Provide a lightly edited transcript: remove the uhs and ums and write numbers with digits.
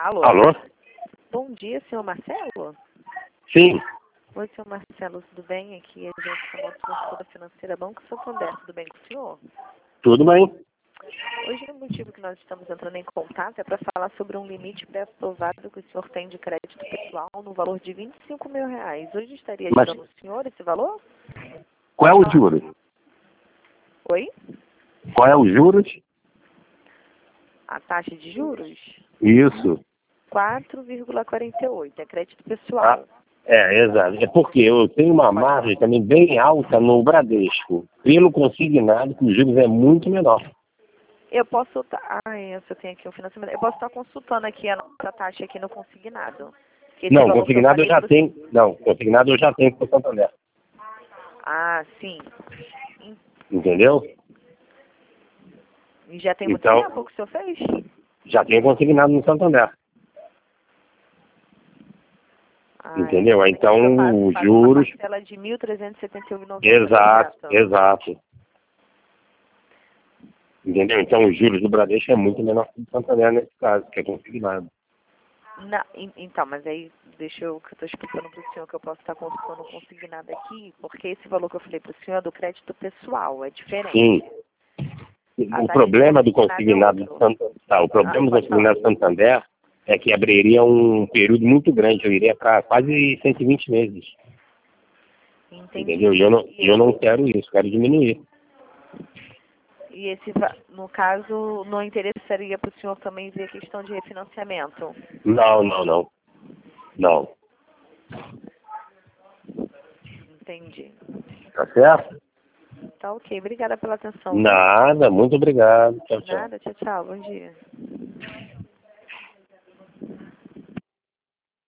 Alô? Alô? Bom dia, senhor Marcelo? Sim, Oi, senhor Marcelo, tudo bem? Aqui a gente chamou a consultora financeira Banco Santander, tudo bem com o senhor? tudo bem. Hoje o motivo que nós estamos entrando em contato é para falar sobre um limite pré-aprovado que o senhor tem de crédito pessoal no valor de R$ 25.000. Hoje estaria Mas ajudando o senhor esse valor? qual é o juros? Oi? Qual é o juros? A taxa de juros? Isso. 4,48, é crédito Ah, pessoal. exato. É porque eu tenho uma margem também bem alta no Bradesco. Pelo consignado, que o juros é muito menor. Eu posso estar... eu tenho aqui um financiamento. Eu posso estar consultando aqui a nossa taxa aqui no consignado. Que esse Não, valor que eu consignado eu falei já pro... tenho. Não, consignado eu já tenho por Santander. Ah, sim. Entendeu? E já tem muito Então, tempo que o senhor fez? já tenho consignado no Santander. Entendeu? Então, Eu pago os uma juros. parcela de R$ 1.371,90, Exato, correto? exato. Entendeu? Então, os juros do Bradesco é muito menor que o do Santander nesse caso, que é consignado. Não, então, mas aí deixa eu que eu estou explicando para o senhor que eu posso estar consultando consignado aqui, porque esse valor que eu falei para o senhor é do crédito pessoal, é diferente. Sim. A O taxa de problema do consignado é consignado do outro. Santander, o problema do Pode falar. consignado do Santander é que abriria um período muito grande, eu iria para quase 120 meses. Entendi. Entendeu? E eu não quero isso, quero diminuir. E no caso, não interessaria para o senhor também ver a questão de refinanciamento? Não, não, não. Não. Entendi. Tá certo? Tá ok. Obrigada pela atenção. Nada, muito obrigado. Tchau, tchau. Nada. Tchau, tchau. Bom dia.